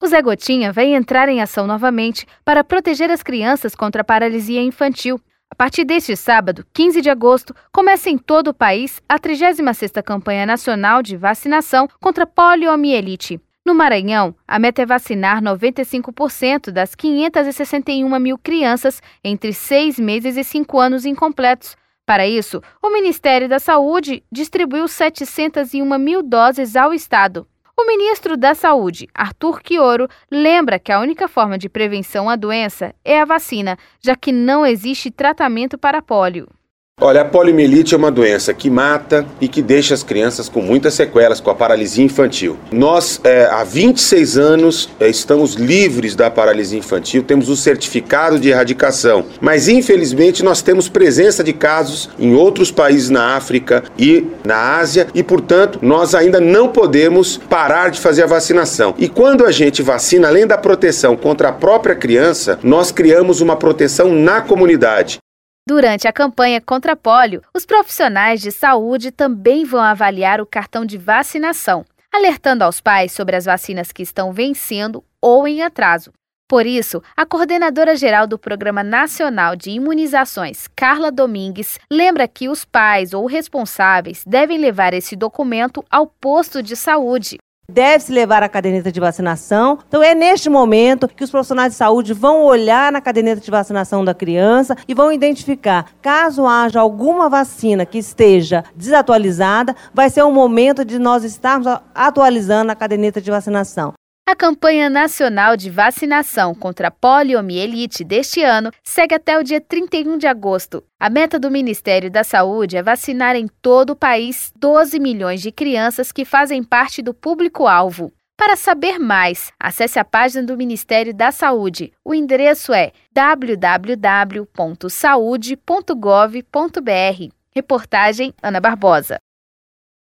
Zé Gotinha vai entrar em ação novamente para proteger as crianças contra a paralisia infantil. A partir deste sábado, 15 de agosto, começa em todo o país a 36ª Campanha Nacional de Vacinação contra Poliomielite. No Maranhão, a meta é vacinar 95% das 561 mil crianças entre 6 meses e 5 anos incompletos. Para isso, o Ministério da Saúde distribuiu 701 mil doses ao Estado. O ministro da Saúde, Arthur Quioro, lembra que a única forma de prevenção à doença é a vacina, já que não existe tratamento para pólio. Olha, a poliomielite é uma doença que mata e que deixa as crianças com muitas sequelas, com a paralisia infantil. Nós, há 26 anos, estamos livres da paralisia infantil, temos o certificado de erradicação, mas infelizmente nós temos presença de casos em outros países na África e na Ásia e, portanto, nós ainda não podemos parar de fazer a vacinação. E quando a gente vacina, além da proteção contra a própria criança, nós criamos uma proteção na comunidade. Durante a campanha contra pólio, os profissionais de saúde também vão avaliar o cartão de vacinação, alertando aos pais sobre as vacinas que estão vencendo ou em atraso. Por isso, a coordenadora-geral do Programa Nacional de Imunizações, Carla Domingues, lembra que os pais ou responsáveis devem levar esse documento ao posto de saúde. Deve-se levar a caderneta de vacinação. Então é neste momento que os profissionais de saúde vão olhar na caderneta de vacinação da criança e vão identificar, caso haja alguma vacina que esteja desatualizada, vai ser o momento de nós estarmos atualizando a caderneta de vacinação. A campanha nacional de vacinação contra a poliomielite deste ano segue até o dia 31 de agosto. A meta do Ministério da Saúde é vacinar em todo o país 12 milhões de crianças que fazem parte do público-alvo. Para saber mais, acesse a página do Ministério da Saúde. O endereço é www.saude.gov.br. Reportagem Ana Barbosa.